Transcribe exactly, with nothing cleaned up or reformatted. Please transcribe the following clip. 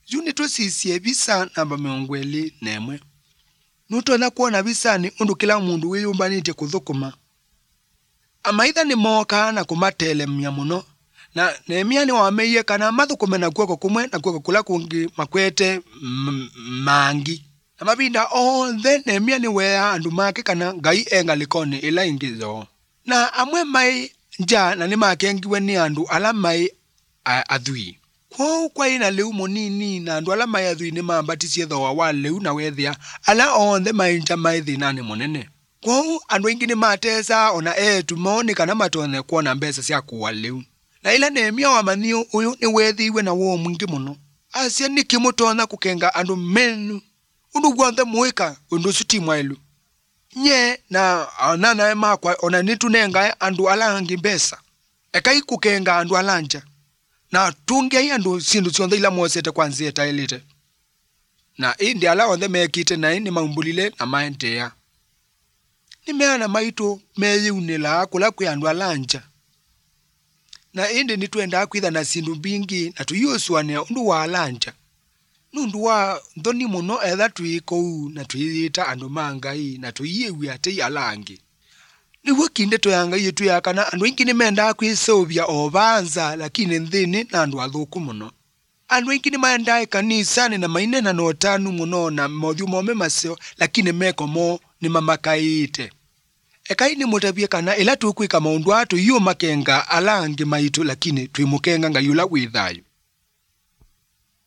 Juni twesisie bisa namba miongo ili nemwe. Nutona kuona bisani undu kila mundu wiyumbanite kuthukuma. Amaitha ni moka na kumatele mnyamuno. Na Nehemia ni wameiye kana mathukume na kuoko kumwe na kuoko kula kungi makwete mangi. Na mabinda onthe Nehemia ni wea andu make kana ngai engalikoni ila ingizo. Na amwe mai nja na ni makengiwe ni andu ala mai athui. Kwa kwa ina leu monini na andu ala mai athui ni mambatisi thoa wa leu na wethia ala onthe mai nja mai thinani monene. Kwa andu ingi ni matesa ona etu moni kana matone kuona mbesa cia kuwa leu. Na ila Nehemia wa manio uyu ni wethiwe na wo mwingi muno. Asia ni kimutona kukenga andu menu. Undu gwanthe muika undu sutimwa ilu. Nye na anana ema kwa ona nitu nenga andu alangi mbesa. Ekai kukenga andu alanja. Na tunge andu sindu sionde ila mwosete kwanzi eta elite. Na indi ala onde mekite na ini maumbulile na maentea. Ni meana maito meye unela kula kwe andu alanja. Na indi nituenda kwitha na sindu bingi na tuyoswane undu wa alanja. Nundu wa ndoni muno etha tuiko na tuyita andu mangai na tuyiwe ate alangi. Niwe kinde toyanga yetu yakana andu ingi nimenda kwisovya obanza lakini nthini na andu athuku muno. Andu ingi ni maenda kanisani na mainena no tanu muno na modhu mome maseo lakini meko mo ni mamakaite. Ekai ni mutabie kana ila tukwika maundu atu yu makenga alangi maitu lakini twimukenga ngayula withayo.